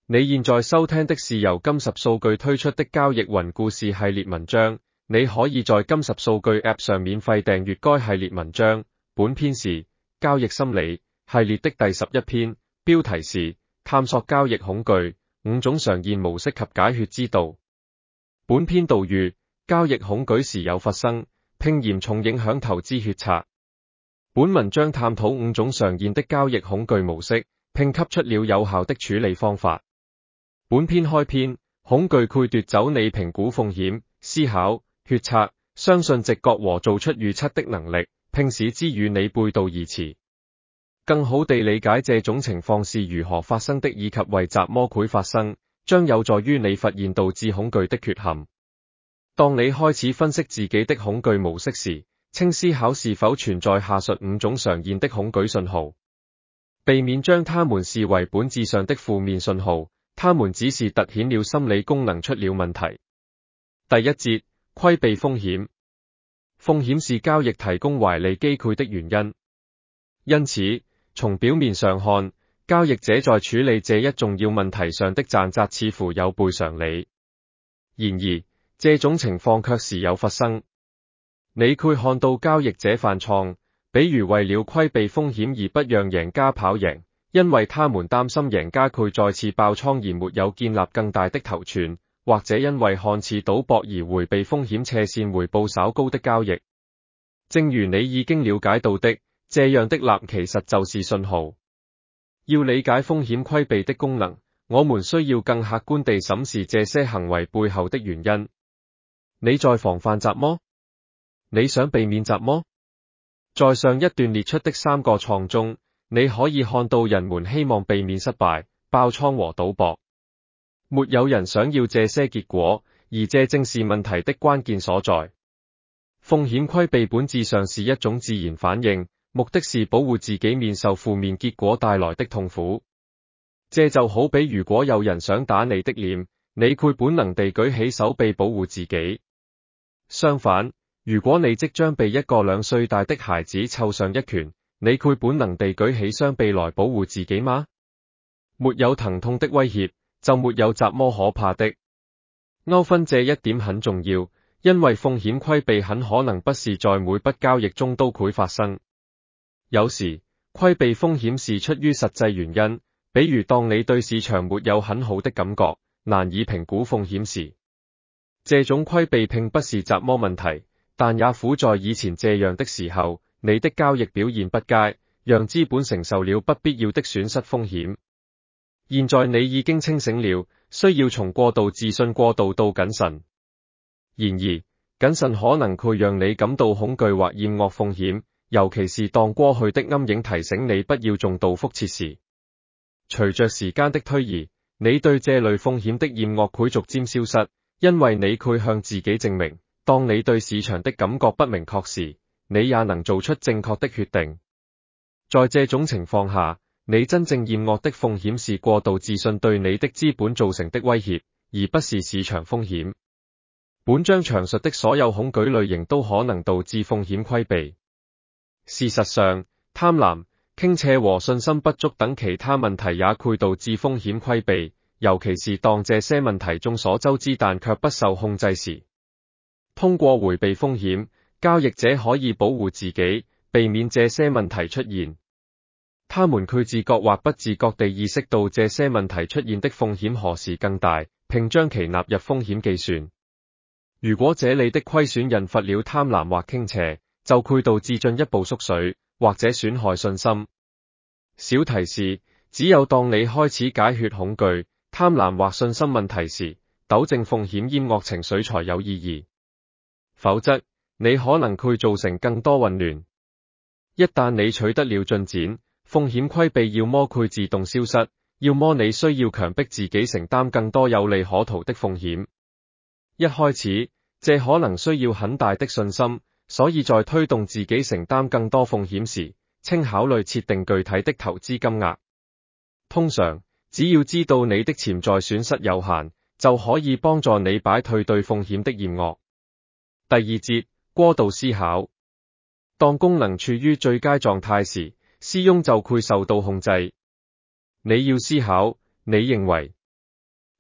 你現在收聽的是由金石數據推出的交易雲故事系列文章，你可以在金石數據 App 上免費訂閱該系列文章。本篇是交易心理系列的第11篇，標題是探索交易恐懼5種常見模式及解決之道。本篇導語：交易恐懼時有發生，並嚴重影響投資決策。本文章探討5種常見的交易恐懼模式，並給出了有效的處理方法。本篇開篇，恐懼會奪走你評估風險、思考、決策、相信直覺和做出預測的能力，並使之與你背道而馳。更好地理解這種情況是如何發生的，以及為什麼會發生，將有助於你發現導致恐懼的缺陷。當你開始分析自己的恐懼模式時，請思考是否存在下述5種常見的恐懼信號，避免將它們視為本質上的負面信號。它們只是突顯了心理功能出了問題。第一節，規避風險。風險是交易提供懷利機會的原因。因此，從表面上看，交易者在處理這一重要問題上的賺扎似乎有悖常理。然而，這種情況卻時有發生。你會看到交易者犯錯，比如為了規避風險而不讓贏家跑贏，因為他們擔心贏家會再次爆倉而沒有建立更大的頭寸，或者因為看似賭博而迴避風險斜線回報稍高的交易。正如你已經了解到的，這樣的立其實就是信號。要理解風險規避的功能，我們需要更客觀地審視這些行為背後的原因。你在防範什麼？你想避免什麼？在上一段列出的3個錯中，你可以看到人們希望避免失敗、爆倉和賭博。沒有人想要這些結果，而這正是問題的關鍵所在。風險規避本質上是一種自然反應，目的是保護自己免受負面結果帶來的痛苦。這就好比如果有人想打你的臉，你會本能地舉起手臂保護自己。相反，如果你即將被一個2歲大的孩子湊上一拳，你會本能地舉起雙臂來保護自己嗎？沒有疼痛的威脅，就沒有什麼可怕的。勾分這一點很重要，因為風險規避很可能不是在每筆交易中都會發生。有時，規避風險是出於實際原因，比如當你對市場沒有很好的感覺，難以評估風險時。這種規避並不是什麼問題，但也苦在以前這樣的時候，你的交易表現不佳，讓資本承受了不必要的損失風險。現在你已經清醒了，需要從過度自信過渡到謹慎。然而，謹慎可能會讓你感到恐懼或厭惡風險，尤其是當過去的陰影提醒你不要重蹈覆轍時。隨着時間的推移，你對這類風險的厭惡會逐漸消失，因為你會向自己證明，當你對市場的感覺不明確時，你也能做出正確的決定。在這種情況下，你真正厭惡的風險是過度自信對你的資本造成的威脅，而不是市場風險。本章詳述的所有恐懼類型都可能導致風險規避。事實上，貪婪、傾斜和信心不足等其他問題也會導致風險規避，尤其是當這些問題眾所周知但卻不受控制時。通過迴避風險，交易者可以保護自己，避免這些問題出現。他們會自覺或不自覺地意識到這些問題出現的風險何時更大，並將其納入風險計算。如果這裡的虧損引發了貪婪或傾斜，就會導致進一步縮水，或者損害信心。小提示：只有當你開始解決恐懼、貪婪或信心問題時，糾正風險厭惡情緒才有意義。否則，你可能會造成更多混亂。一旦你取得了進展，風險規避要麼會自動消失，要麼你需要強迫自己承擔更多有利可圖的風險。一開始，這可能需要很大的信心，所以在推動自己承擔更多風險時，請考慮設定具體的投資金額。通常，只要知道你的潛在損失有限，就可以幫助你擺脫對風險的厭惡。第2節，過度思考。當功能處於最佳狀態時，思翁就會受到控制。你要思考，你認為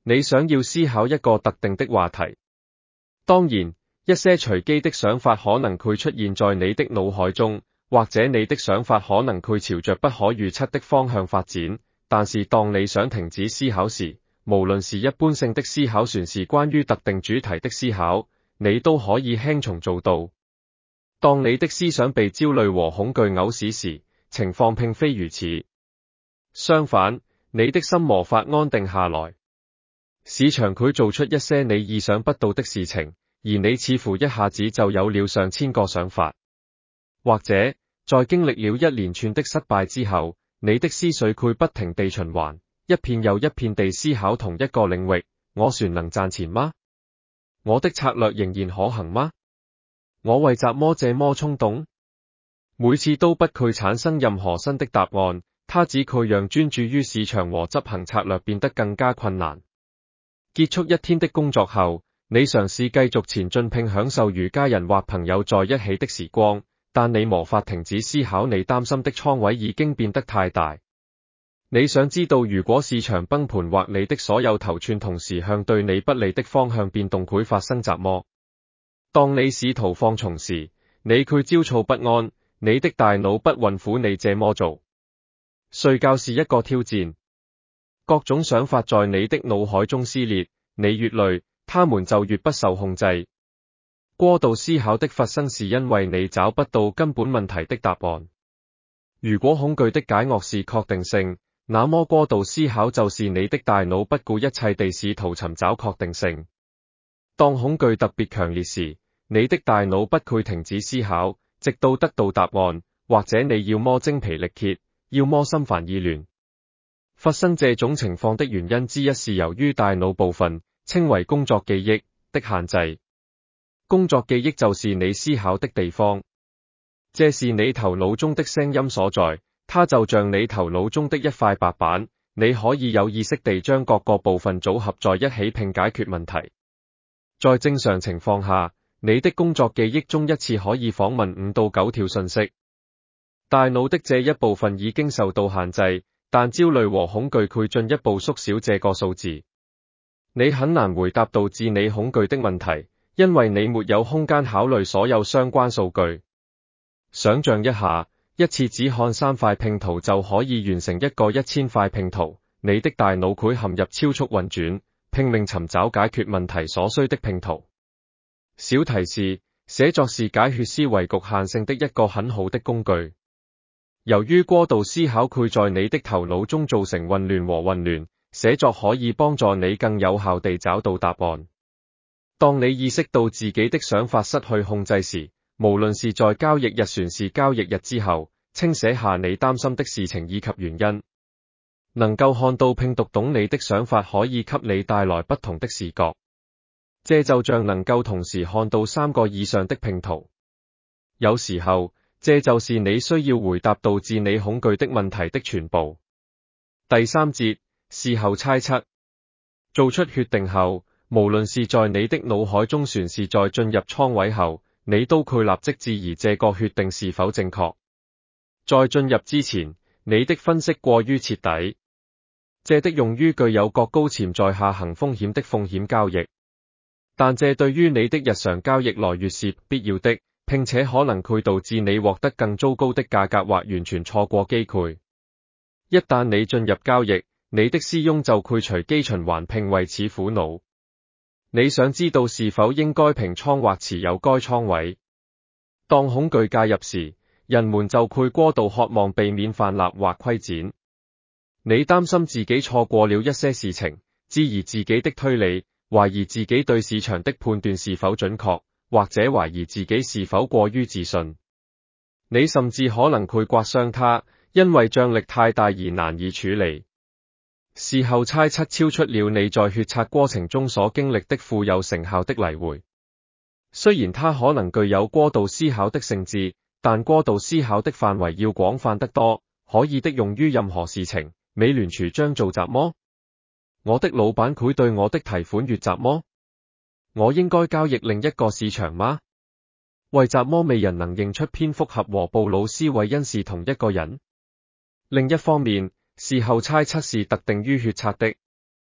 你想要思考一個特定的話題。當然，一些隨機的想法可能會出現在你的腦海中，或者你的想法可能會朝着不可預測的方向發展，但是當你想停止思考時，無論是一般性的思考還是關於特定主題的思考，你都可以輕鬆做到。當你的思想被焦慮和恐懼誘使時，情況並非如此。相反，你的心魔法安定下來。市場會做出一些你意想不到的事情，而你似乎一下子就有了上千個想法。或者，在經歷了一連串的失敗之後，你的思緒會不停地循環，一片又一片地思考同一個領域。我船能賺錢嗎？我的策略仍然可行嗎？我為什麼這麼衝動？每次都不會產生任何新的答案，它只會讓專注於市場和執行策略變得更加困難。結束一天的工作後，你嘗試繼續前進並享受與家人或朋友在一起的時光，但你無法停止思考，你擔心的倉位已經變得太大。你想知道如果市場崩盤或你的所有頭寸同時向對你不利的方向變動會發生什麼？當你試圖放鬆時，你會焦躁不安，你的大腦不允許你這麼做。睡覺是一個挑戰，各種想法在你的腦海中撕裂，你越累，他們就越不受控制。過度思考的發生是因為你找不到根本問題的答案。如果恐懼的解愕是確定性，那麼過度思考就是你的大腦不顧一切地試圖尋找確定性。當恐懼特別強烈時，你的大腦不會停止思考，直到得到答案，或者你要麼精疲力竭，要麼心煩意亂。發生這種情況的原因之一是由於大腦部分稱為工作記憶的限制。工作記憶就是你思考的地方，這是你頭腦中的聲音所在，它就像你頭腦中的一塊白板，你可以有意識地將各個部分組合在一起並解決問題。在正常情況下，你的工作記憶中一次可以訪問5到9條信息。大腦的這一部分已經受到限制，但焦慮和恐懼會進一步縮小這個數字。你很難回答導致你恐懼的問題，因為你沒有空間考慮所有相關數據。想象一下，一次只看3塊拼圖就可以完成一個1000塊拼圖，你的大腦會陷入超速運轉，拼命尋找解決問題所需的拼圖。小提示：寫作是解決思維局限性的一個很好的工具。由於過度思考會在你的頭腦中造成混亂，寫作可以幫助你更有效地找到答案。當你意識到自己的想法失去控制時，無論是在交易日還是交易日之後，請寫下你擔心的事情以及原因。能夠看到並讀懂你的想法可以給你帶來不同的視覺，這就像能夠同時看到3個以上的拼圖。有時候，這就是你需要回答導致你恐懼的問題的全部。第3節，事後猜測。做出決定後，無論是在你的腦海中還是在進入倉位後，你都會立即質疑這個決定是否正確。在進入之前，你的分析過於徹底，這的用於具有較高潛在下行風險的風險交易，但這對於你的日常交易來說是必要的，並且可能會導致你獲得更糟糕的價格或完全錯過機會。一旦你進入交易，你的思翁就會隨機循環並為此苦惱。你想知道是否應該平倉或持有該倉位。當恐懼介入時，人們就會過度渴望避免泛濫或虧錢。你擔心自己錯過了一些事情，質疑自己的推理，懷疑自己對市場的判斷是否準確，或者懷疑自己是否過於自信。你甚至可能會刮傷它，因為張力太大而難以處理。事後猜測超出了你在決策過程中所經歷的富有成效的例會。雖然它可能具有過度思考的性質，但過度思考的範圍要廣泛得多，可以的用於任何事情。美聯儲將做什麼？我的老闆會對我的提款月怎麼？我應該交易另一個市場嗎？為什麼未人能認出蝙蝠俠和布魯斯韋恩是同一個人？另一方面，事後猜測是特定於決策的。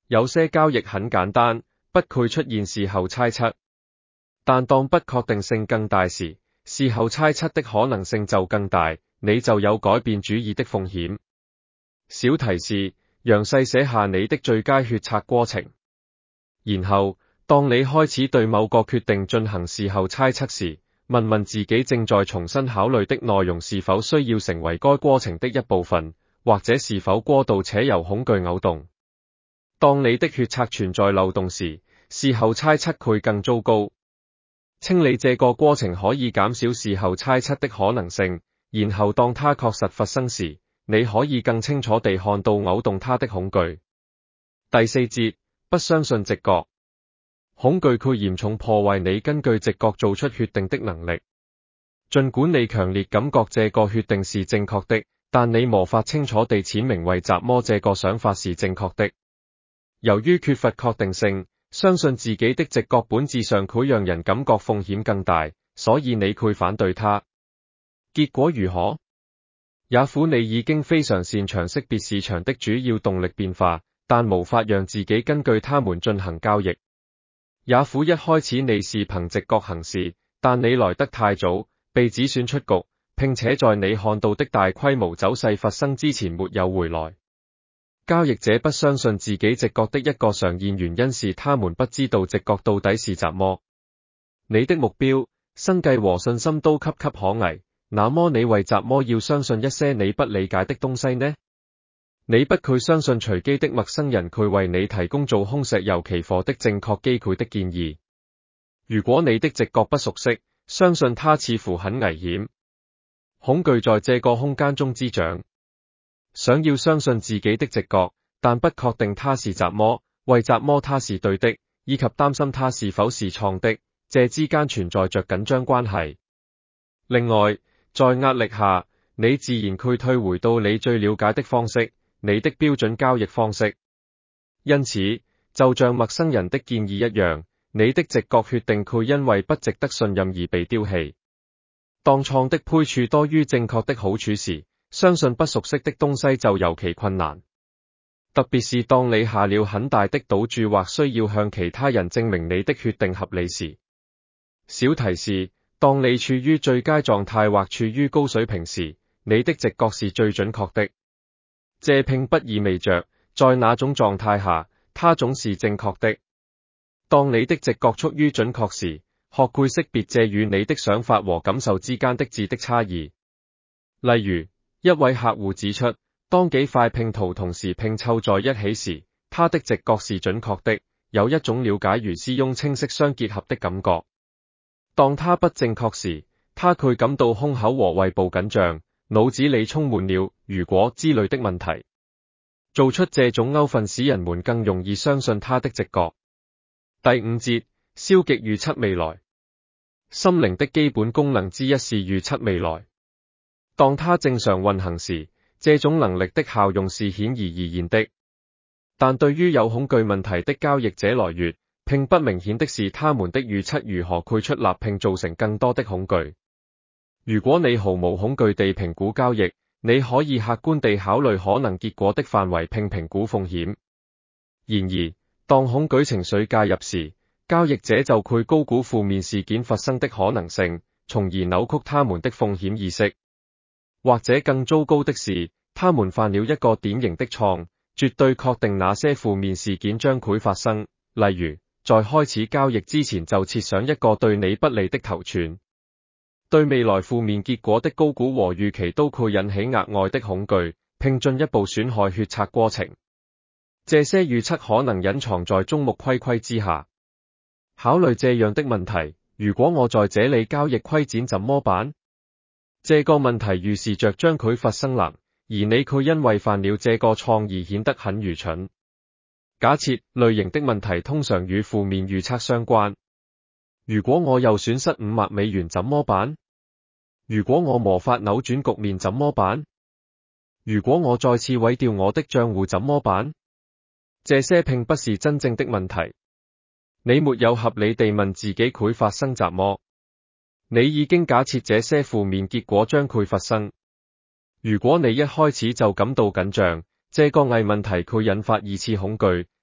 有些交易很簡單，不會出現事後猜測。但當不確定性更大時，事後猜測的可能性就更大，你就有改變主意的風險。小提示：詳細寫下你的最佳決策過程。然後，當你開始對某個決定進行事後猜測時，問問自己正在重新考慮的內容是否需要成為該過程的一部分，或者是否過度且由恐懼誘動。當你的決策存在漏洞時，事後猜測會更糟糕。清理這個過程可以減少事後猜測的可能性，然後當它確實發生時，你可以更清楚地看到誘動它的恐懼。第四節，不相信直覺。恐懼會嚴重破壞你根據直覺做出決定的能力。儘管你強烈感覺這個決定是正確的，但你無法清楚地闡明為什麼這個想法是正確的。由於缺乏確定性，相信自己的直覺本質上會讓人感覺風險更大，所以你會反對它。結果如何？也許你已經非常擅長識別市場的主要動力變化，但無法讓自己根據它們進行交易。也許一開始你是憑直覺行事，但你來得太早，被指選出局，並且在你看到的大規模走勢發生之前沒有回來。交易者不相信自己直覺的一個常見原因是他們不知道直覺到底是什麼。你的目標、生計和信心都岌岌可危，那麼你為什麼要相信一些你不理解的東西呢？你不會相信隨機的陌生人會為你提供做空石油期貨的正確機會的建議。如果你的直覺不熟悉，相信它似乎很危險。恐懼在這個空間中滋長。想要相信自己的直覺，但不確定它是什麼，為什麼它是對的，以及擔心它是否是錯的，這之間存在着緊張關係。另外，在壓力下，你自然會退回到你最了解的方式，你的標準交易方式。因此，就像陌生人的建議一樣，你的直覺決定會因為不值得信任而被丟棄。當錯的配處多於正確的好處時，相信不熟悉的東西就尤其困難。特別是當你下了很大的賭注或需要向其他人證明你的決定合理時。小提示：當你處於最佳狀態或處於高水平時，你的直覺是最準確的。這並不意味着，在那種狀態下，它總是正確的。當你的直覺趨於準確時，學會識別這與你的想法和感受之間的質的差異。例如，一位客戶指出，當幾塊拼圖同時拼湊在一起時，他的直覺是準確的，有一種了解如絲絨清晰相結合的感覺。當他不正確時，他會感到胸口和胃部緊張，腦子裡充滿了如果之類的問題。做出這種勾分使人們更容易相信他的直覺。第五節，消極預測未來。心靈的基本功能之一是預測未來。當它正常運行時，這種能力的效用是顯而易見的。但對於有恐懼問題的交易者來說，並不明顯的是他們的預測如何會出立並造成更多的恐懼。如果你毫無恐懼地評估交易，你可以客觀地考慮可能結果的範圍並評估風險。然而，當恐懼情緒介入時，交易者就會高估負面事件發生的可能性，從而扭曲他們的風險意識。或者更糟糕的是，他們犯了一個典型的錯，絕對確定那些負面事件將會發生，例如，在開始交易之前就設想一個對你不利的頭寸。對未來負面結果的高估和預期都會引起額外的恐懼，並進一步損害決策過程。這些預測可能隱藏在眾目睽睽之下。考慮這樣的問題：如果我在這裡交易虧錢怎麼辦？這個問題預示着將會發生能，而你卻因為犯了這個錯而顯得很愚蠢。假設類型的問題通常與負面預測相關。如果我又損失5萬美元怎麼辦？如果我無法扭轉局面怎麼辦？如果我再次毀掉我的賬戶怎麼辦？這些並不是真正的問題。你沒有合理地問自己會發生什麼。你已經假設這些負面結果將會發生。如果你一開始就感到緊張，這個偽問題會引發二次恐懼，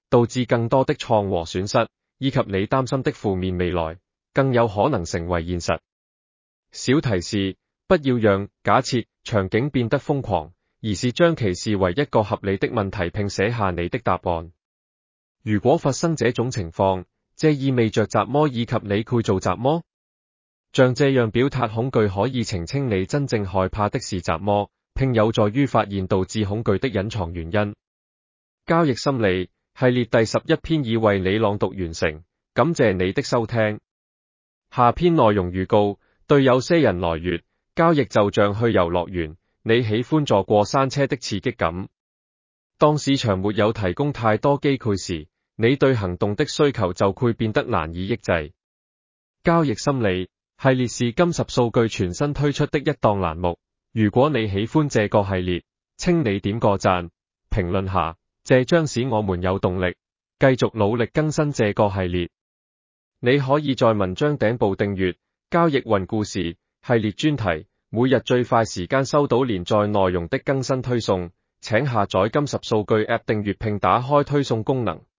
導致更多的創和損失，以及你擔心的負面未來，更有可能成為現實。小提示：不要讓假設場景變得瘋狂，而是將其視為一個合理的問題並寫下你的答案。如果發生這種情況，這意味着什麼以及你會做什麼？像這樣表達恐懼可以澄清你真正害怕的是什麼，並有助於發現導致恐懼的隱藏原因。交易心理系列第11篇已為你朗讀完成，感謝你的收聽。下篇內容預告：對有些人來說，交易就像去遊樂園，你喜歡坐過山車的刺激感。當市場沒有提供太多機會時，你對行動的需求就會變得難以抑制。交易心理系列是金十數據全新推出的一檔欄目。如果你喜歡這個系列，請你點個讚，評論下，這將使我們有動力繼續努力更新這個系列。你可以在文章頂部訂閱交易雲故事系列專題，每日最快時間收到連載內容的更新推送。請下載金十數據 App 訂閱並打開推送功能。